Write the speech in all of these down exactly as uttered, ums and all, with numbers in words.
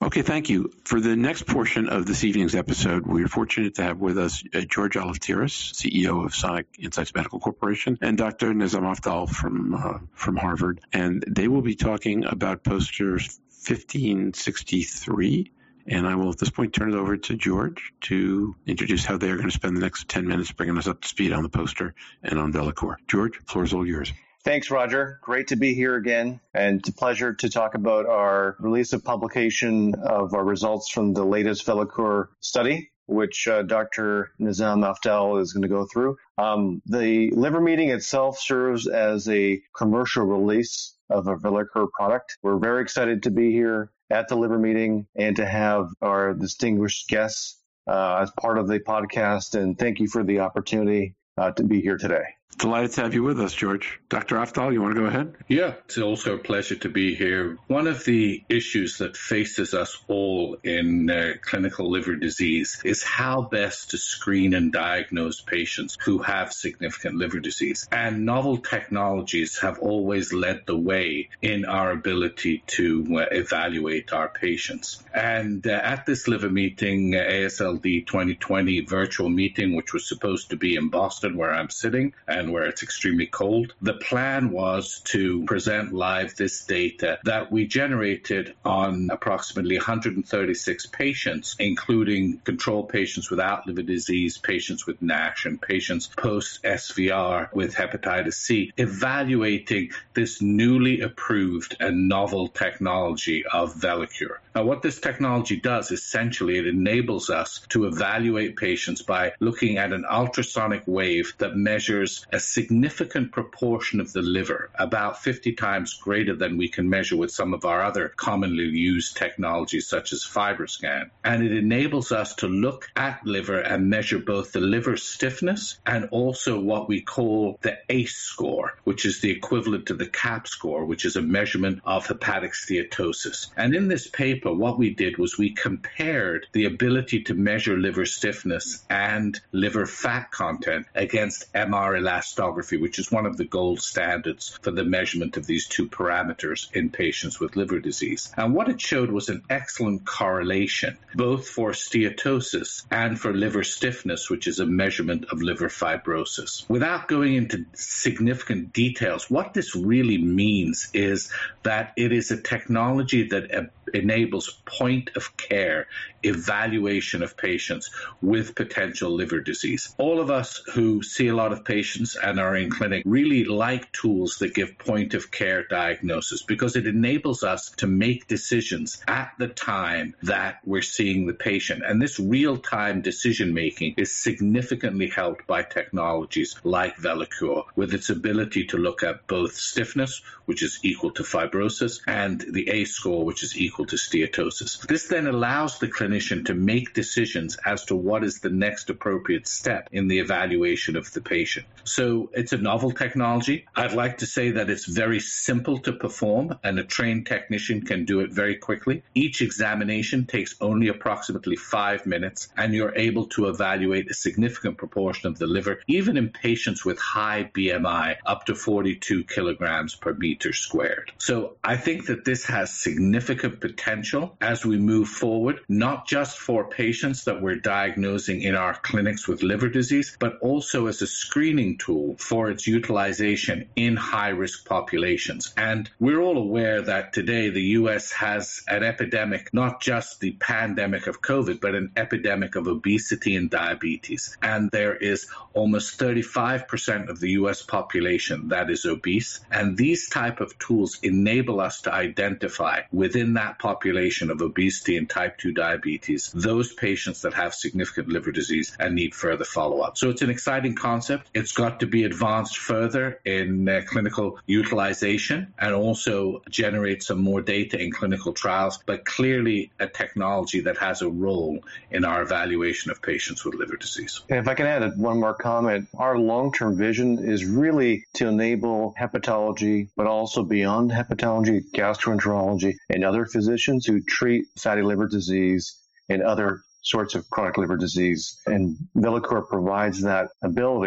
Okay, thank you. For the next portion of this evening's episode, we're fortunate to have with us uh, George Aleftiras, C E O of Sonic Insights Medical Corporation, and Doctor Nizam Afdal from uh, from Harvard. And they will be talking about poster fifteen sixty-three. And I will at this point turn it over to George to introduce how they are going to spend the next ten minutes bringing us up to speed on the poster and on Velicore. George, the floor is all yours. Thanks, Roger. Great to be here again, and it's a pleasure to talk about our release of publication of our results from the latest Velicore study, which uh, Doctor Nizam Afdal is going to go through. Um, the liver meeting itself serves as a commercial release of a Velicore product. We're very excited to be here at the liver meeting and to have our distinguished guests uh, as part of the podcast. And thank you for the opportunity uh, to be here today. Delighted to have you with us, George. Doctor Afdal, you want to go ahead? Yeah, it's also a pleasure to be here. One of the issues that faces us all in uh, clinical liver disease is how best to screen and diagnose patients who have significant liver disease. And novel technologies have always led the way in our ability to uh, evaluate our patients. And uh, at this liver meeting, uh, A S L D twenty twenty virtual meeting, which was supposed to be in Boston, where I'm sitting, and where it's extremely cold. The plan was to present live this data that we generated on approximately one hundred thirty-six patients, including control patients without liver disease, patients with NASH, and patients post-S V R with hepatitis C, evaluating this newly approved and novel technology of Velicore. Now, what this technology does, essentially, it enables us to evaluate patients by looking at an ultrasonic wave that measures a significant proportion of the liver, about fifty times greater than we can measure with some of our other commonly used technologies such as FibroScan. And it enables us to look at liver and measure both the liver stiffness and also what we call the A C E score, which is the equivalent to the CAP score, which is a measurement of hepatic steatosis. And in this paper, what we did was we compared the ability to measure liver stiffness and liver fat content against M R elastography, which is one of the gold standards for the measurement of these two parameters in patients with liver disease. And what it showed was an excellent correlation, both for steatosis and for liver stiffness, which is a measurement of liver fibrosis. Without going into significant details, what this really means is that it is a technology that uh, enables point-of-care evaluation of patients with potential liver disease. All of us who see a lot of patients and are in clinic really like tools that give point-of-care diagnosis because it enables us to make decisions at the time that we're seeing the patient. And this real-time decision-making is significantly helped by technologies like Velicore, with its ability to look at both stiffness, which is equal to fibrosis, and the A C E score, which is equal to steatosis. This then allows the clinician to make decisions as to what is the next appropriate step in the evaluation of the patient. So it's a novel technology. I'd like to say that it's very simple to perform, and a trained technician can do it very quickly. Each examination takes only approximately five minutes, and you're able to evaluate a significant proportion of the liver, even in patients with high B M I, up to forty-two kilograms per meter squared. So I think that this has significant potential as we move forward, not just for patients that we're diagnosing in our clinics with liver disease, but also as a screening tool for its utilization in high-risk populations. And we're all aware that today the U S has an epidemic, not just the pandemic of COVID, but an epidemic of obesity and diabetes. And there is almost thirty-five percent of the U S population that is obese. And these type of tools enable us to identify within that population of obesity and type two diabetes those patients that have significant liver disease and need further follow-up. So it's an exciting concept. It's got to be advanced further in uh, clinical utilization and also generate some more data in clinical trials, but clearly a technology that has a role in our evaluation of patients with liver disease. If I can add one more comment, our long-term vision is really to enable hepatology, but also beyond hepatology, gastroenterology, and other physicians who treat fatty liver disease and other sorts of chronic liver disease. And Velicore provides that ability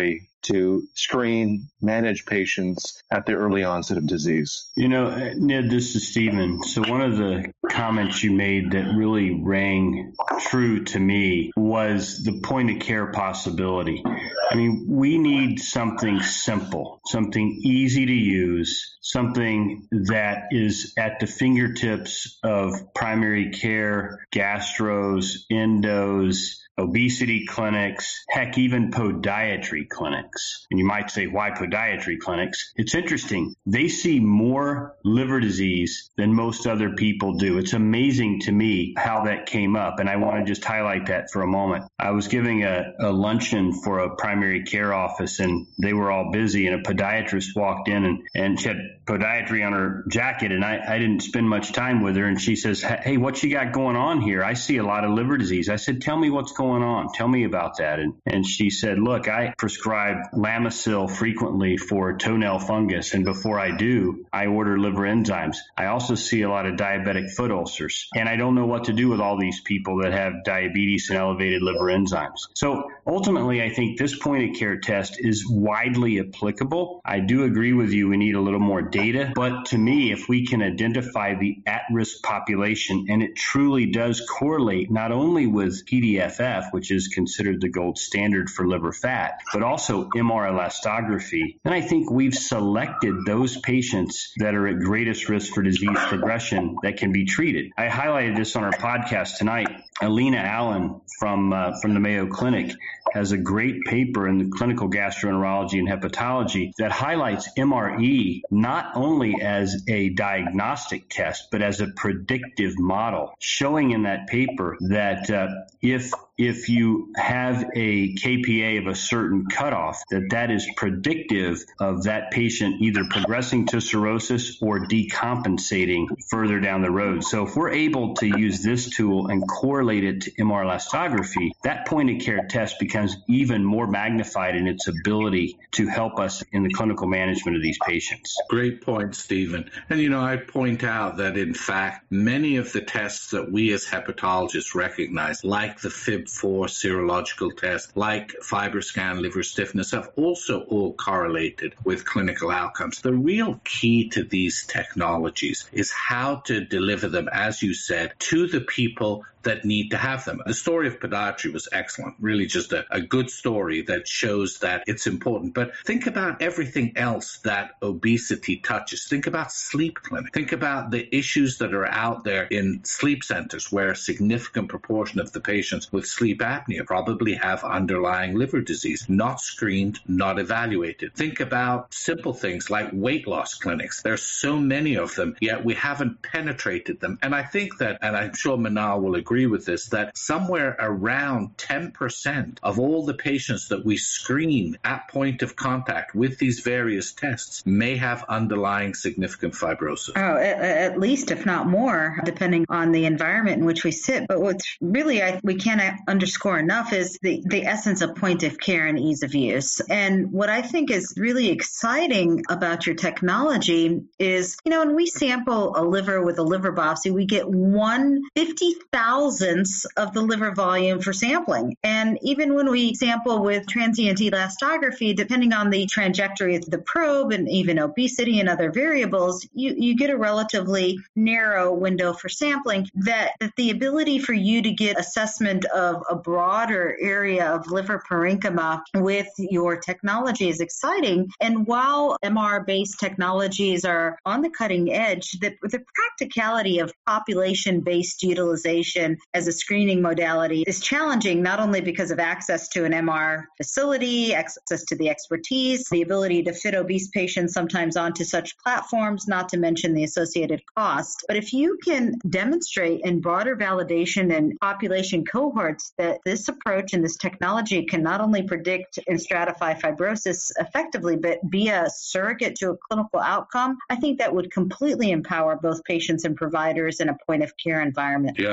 to screen, manage patients at the early onset of disease? You know, Ned, this is Stephen. So one of the comments you made that really rang true to me was the point of care possibility. I mean, we need something simple, something easy to use, something that is at the fingertips of primary care, gastros, endos, obesity clinics, heck, even podiatry clinics. And you might say, why podiatry clinics? It's interesting. They see more liver disease than most other people do. It's amazing to me how that came up. And I want to just highlight that for a moment. I was giving a, a luncheon for a primary care office, and they were all busy, and a podiatrist walked in, and, and she had podiatry on her jacket, and I, I didn't spend much time with her. And she says, hey, what you got going on here? I see a lot of liver disease. I said, tell me what's going on. Tell me about that. And, and she said, look, I prescribe Lamisil frequently for toenail fungus. And before I do, I order liver enzymes. I also see a lot of diabetic foot ulcers. And I don't know what to do with all these people that have diabetes and elevated liver enzymes. So ultimately, I think this point of care test is widely applicable. I do agree with you. We need a little more data. But to me, if we can identify the at-risk population, and it truly does correlate not only with P D F F, which is considered the gold standard for liver fat, but also M R elastography, then I think we've selected those patients that are at greatest risk for disease progression that can be treated. I highlighted this on our podcast tonight. Alina Allen from uh, from the Mayo Clinic has a great paper in the Clinical Gastroenterology and Hepatology that highlights M R E not only as a diagnostic test, but as a predictive model, showing in that paper that uh, if if you have a K P A of a certain cutoff, that that is predictive of that patient either progressing to cirrhosis or decompensating further down the road. So if we're able to use this tool and correlate it to M R elastography, that point of care test becomes even more magnified in its ability to help us in the clinical management of these patients. Great point, Stephen. And, you know, I'd point out that, in fact, many of the tests that we as hepatologists recognize, like the F I B four serological test, like FibroScan liver stiffness, have also all correlated with clinical outcomes. The real key to these technologies is how to deliver them, as you said, to the people that need to have them. The story of podiatry was excellent, really just a, a good story that shows that it's important. But think about everything else that obesity touches. Think about sleep clinic. Think about the issues that are out there in sleep centers where a significant proportion of the patients with sleep apnea probably have underlying liver disease, not screened, not evaluated. Think about simple things like weight loss clinics. There's so many of them, yet we haven't penetrated them. And I think that, and I'm sure Manal will agree with this, that somewhere around ten percent of all the patients that we screen at point of contact with these various tests may have underlying significant fibrosis. Oh, at, at least, if not more, depending on the environment in which we sit. But what's really I, we can't underscore enough is the, the essence of point of care and ease of use. And what I think is really exciting about your technology is, you know, when we sample a liver with a liver biopsy, we get one fifty thousandth of the liver volume for sampling. And even when we sample with transient elastography, depending on the trajectory of the probe and even obesity and other variables, you, you get a relatively narrow window for sampling. That, that the ability for you to get assessment of a broader area of liver parenchyma with your technology is exciting. And while M R-based technologies are on the cutting edge, the, the practicality of population-based utilization as a screening modality is challenging, not only because of access to an M R facility, access to the expertise, the ability to fit obese patients sometimes onto such platforms, not to mention the associated cost. But if you can demonstrate in broader validation and population cohorts that this approach and this technology can not only predict and stratify fibrosis effectively, but be a surrogate to a clinical outcome, I think that would completely empower both patients and providers in a point of care environment. Yeah, I think that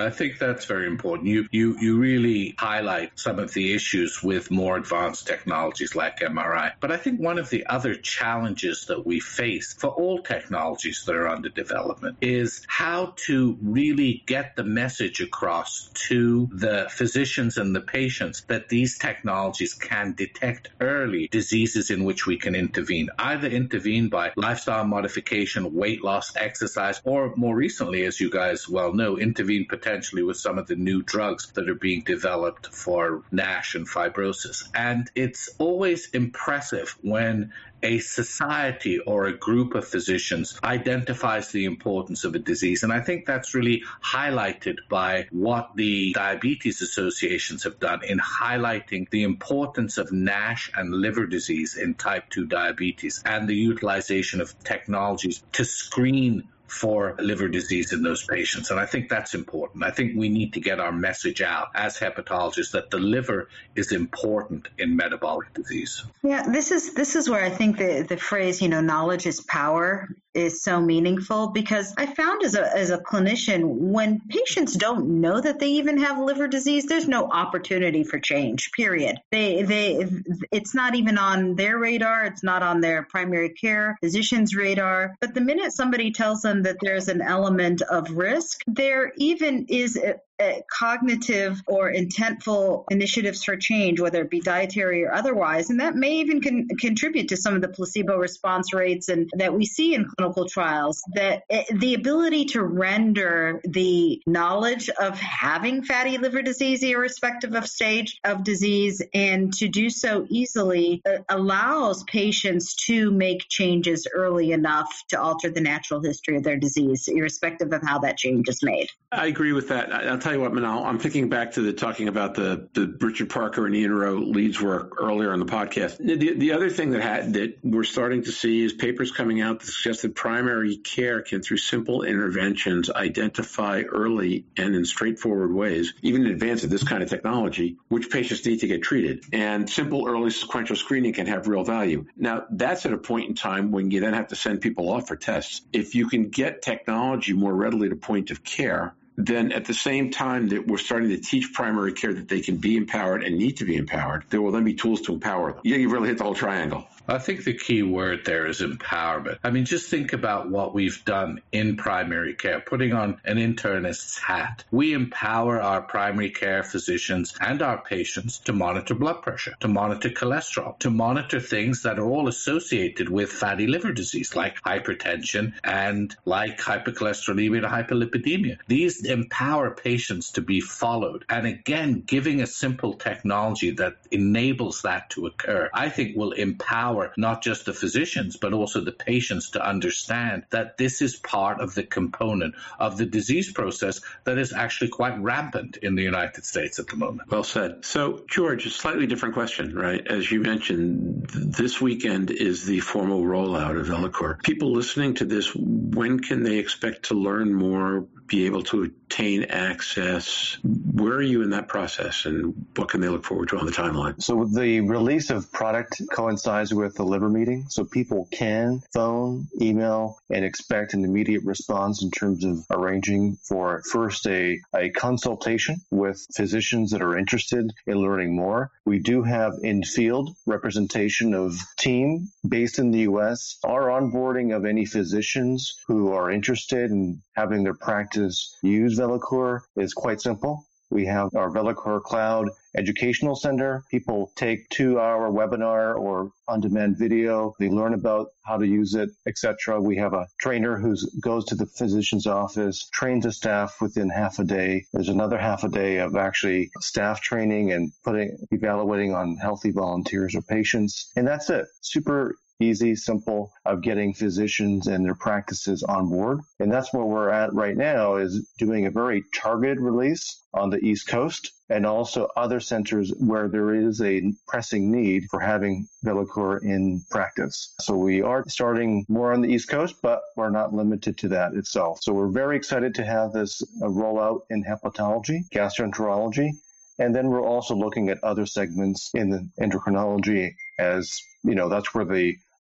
that's very important. You, you, you really highlight some of the issues with more advanced technologies like M R I. But I think one of the other challenges that we face for all technologies that are under development is how to really get the message across to the physicians and the patients that these technologies can detect early diseases in which we can intervene, either intervene by lifestyle modification, weight loss, exercise, or more recently, as you guys well know, intervene potentially with some of the new drugs that are being developed for NASH and fibrosis. And it's always impressive when a society or a group of physicians identifies the importance of a disease. And I think that's really highlighted by what the diabetes associations have done in highlighting the importance of NASH and liver disease in type two diabetes and the utilization of technologies to screen for liver disease in those patients. And I think that's important. I think we need to get our message out as hepatologists that the liver is important in metabolic disease. Yeah, this is this is where I think the, the phrase, you know, knowledge is power is so meaningful, because I found as a as a clinician, when patients don't know that they even have liver disease, there's no opportunity for change, period. They they it's not even on their radar, it's not on their primary care physician's radar. But the minute somebody tells them that there's an element of risk, there even is a, a cognitive or intentful initiatives for change, whether it be dietary or otherwise, and that may even con- contribute to some of the placebo response rates and that we see in clinical trials. That it, the ability to render the knowledge of having fatty liver disease, irrespective of stage of disease, and to do so easily uh, allows patients to make changes early enough to alter the natural history of their disease, irrespective of how that change is made. I agree with that. I'll tell you what, Manal, I'm thinking back to the talking about the, the Richard Parker and Ian Rowe Leeds work earlier on the podcast. The, the other thing that had, that we're starting to see is papers coming out that suggest that primary care can, through simple interventions, identify early and in straightforward ways, even in advance of this kind of technology, which patients need to get treated. And simple early sequential screening can have real value. Now, that's at a point in time when you then have to send people off for tests. If you can get technology more readily to point of care, then at the same time that we're starting to teach primary care that they can be empowered and need to be empowered, there will then be tools to empower them. Yeah, you really hit the whole triangle. I think the key word there is empowerment. I mean, just think about what we've done in primary care, putting on an internist's hat. We empower our primary care physicians and our patients to monitor blood pressure, to monitor cholesterol, to monitor things that are all associated with fatty liver disease, like hypertension and like hypercholesterolemia and hyperlipidemia. These empower patients to be followed. And again, giving a simple technology that enables that to occur, I think will empower not just the physicians, but also the patients to understand that this is part of the component of the disease process that is actually quite rampant in the United States at the moment. Well said. So, George, a slightly different question, right? As you mentioned, this weekend is the formal rollout of Velacor. People listening to this, when can they expect to learn more, be able to obtain access? Where are you in that process, and what can they look forward to on the timeline? So the release of product coincides with the liver meeting, so people can phone, email, and expect an immediate response in terms of arranging for first a, a consultation with physicians that are interested in learning more. We do have in-field representation of team based in the U S. Our onboarding of any physicians who are interested in having their practice use Velacor is quite simple. We have our Velacor Cloud Educational Center. People take two-hour webinar or on-demand video. They learn about how to use it, et cetera. We have a trainer who goes to the physician's office, trains the staff within half a day. There's another half a day of actually staff training and putting evaluating on healthy volunteers or patients. And that's it. Super easy, simple of getting physicians and their practices on board. And that's where we're at right now, is doing a very targeted release on the East Coast and also other centers where there is a pressing need for having Velacor in practice. So we are starting more on the East Coast, but we're not limited to that itself. So we're very excited to have this uh, rollout in hepatology, gastroenterology, and then we're also looking at other segments in the endocrinology, as, you know, that's where the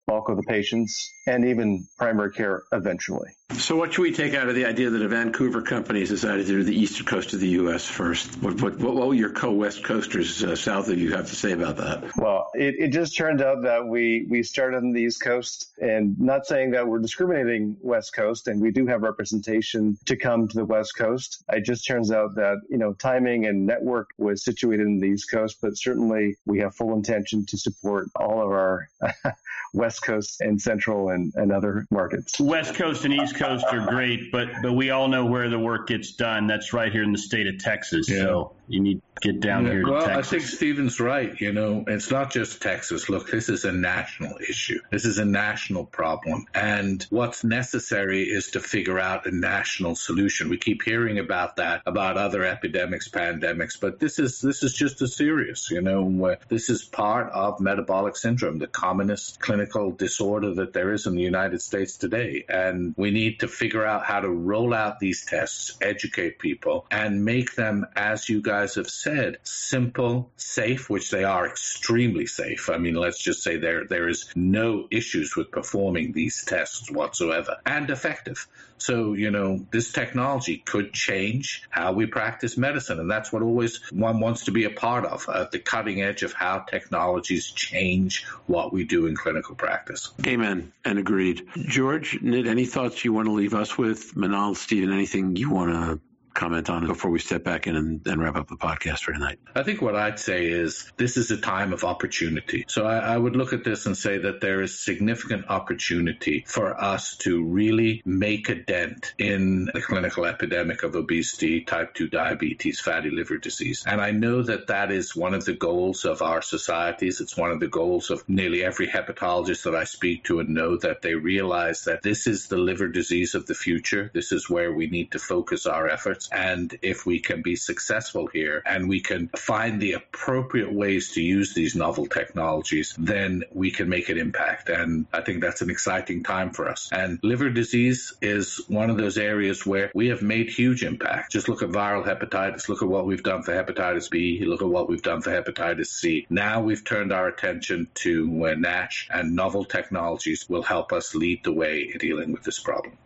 bulk of the patients, and even primary care eventually. So what should we take out of the idea that a Vancouver company has decided to do the eastern coast of the U S first? What, what, what will your co-West Coasters uh, south of you have to say about that? Well, it, it just turned out that we, we started on the East Coast, and not saying that we're discriminating West Coast, and we do have representation to come to the West Coast. It just turns out that, you know, timing and network was situated in the East Coast, but certainly we have full intention to support all of our West Coast and Central and, and other markets. West Coast and East Coast are great, but but we all know where the work gets done. That's right here in the state of Texas. Yeah. So you need to get down yeah. here to well, Texas. I think Stephen's right. You know, it's not just Texas. Look, this is a national issue. This is a national problem. And what's necessary is to figure out a national solution. We keep hearing about that, about other epidemics, pandemics, but this is this is just as serious. You know, this is part of metabolic syndrome, the commonest clinical disorder that there is in the United States today. And we need to figure out how to roll out these tests, educate people, and make them, as you guys have said, simple, safe, which they are extremely safe. I mean, let's just say there there is no issues with performing these tests whatsoever, and effective. So, you know, this technology could change how we practice medicine, and that's what always one wants to be a part of, at the cutting edge of how technologies change what we do in clinical practice. Amen, and agreed. George, Nid, any thoughts you want to leave us with? Manal, Stephen, anything you want to comment on it before we step back in and, and wrap up the podcast for tonight? I think what I'd say is this is a time of opportunity. So I, I would look at this and say that there is significant opportunity for us to really make a dent in the clinical epidemic of obesity, type two diabetes, fatty liver disease. And I know that that is one of the goals of our societies. It's one of the goals of nearly every hepatologist that I speak to, and know that they realize that this is the liver disease of the future. This is where we need to focus our efforts. And if we can be successful here and we can find the appropriate ways to use these novel technologies, then we can make an impact. And I think that's an exciting time for us. And liver disease is one of those areas where we have made huge impact. Just look at viral hepatitis. Look at what we've done for hepatitis B. Look at what we've done for hepatitis C. Now we've turned our attention to uh, NASH, and novel technologies will help us lead the way in dealing with this problem.